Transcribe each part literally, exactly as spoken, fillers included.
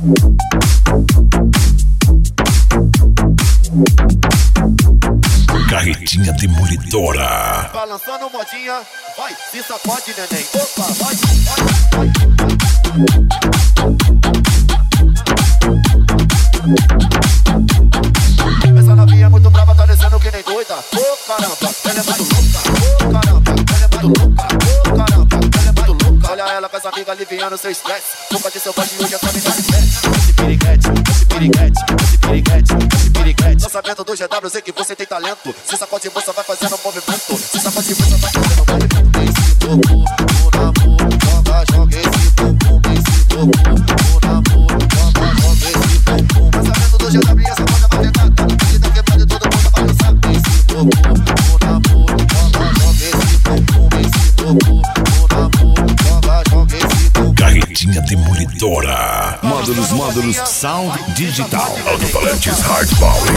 Carretinha demolidora. Balançando modinha, vai, se sacode, neném. Opa, vai, vai, vai. Essa novinha é muito brava, tá descendo que nem doida. Ô oh, caramba, ela é muito louca. Ô oh, caramba, ela é muito louca. Ô oh, caramba, ela é muito louca. Olha ela com essa amiga aliviando seu estresse. Culpa de seu bode hoje, essa mina de pé. Esse piriguete, esse piriguete, esse piriguete, esse piriguete. Lançamento do G W, sei que você tem talento. Se sacode moça vai fazendo movimento. Se sacode moça vai fazendo movimento. Esse bumbum, o namoro, joga, joga esse bumbum. Esse bumbum, o namoro, joga, joga esse bumbum. Lançamento do G W, essa moda vai tentar. Tá no pedido quebrado, todo mundo vai dançar. Esse bumbum, o namoro, joga, joga esse bumbum. Esse bumbum, o namoro, joga, joga esse bumbum. Carretinha demolidora. Módulos, módulos, sound digital. Alto-falantes Hard Power.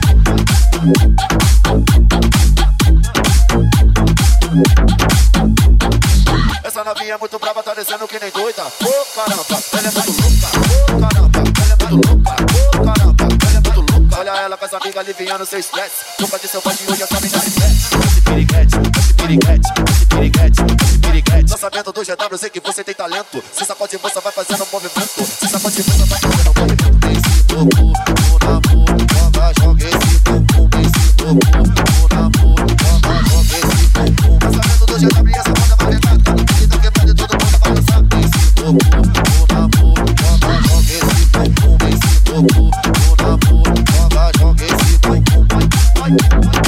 Essa novinha é muito brava, tá descendo que nem doida. Ô oh, caramba, ela é muito louca. Ô oh, caramba, ela é muito louca. Ô oh, caramba, ela é muito louca. Olha ela com essa amiga aliviando seu estresse. Culpa de seu bode hoje, essa mina de pé. Esse piriguete, esse piriguete, esse piriguete, esse piriguete. Lançamento do G W, sei que você tem talento. Se sacode moça vai fazendo movimento. Se sacode moça vai fazendo movimento. Esse bumbum, o namoro, joga, joga esse bumbum. Esse bumbum, o namoro, joga, joga esse bumbum. Lançamento do G W, essa moda vai tentar. Tá no pedido quebrado, todo mundo vai dançar. Esse bumbum, o namoro, joga, joga esse bumbum. Esse bumbum, o namoro, joga, joga esse bumbum. Vai, vai, vai.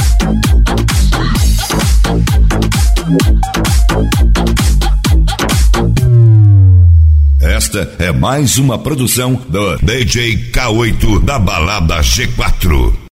Esta é mais uma produção do D J K oito da Balada G quatro.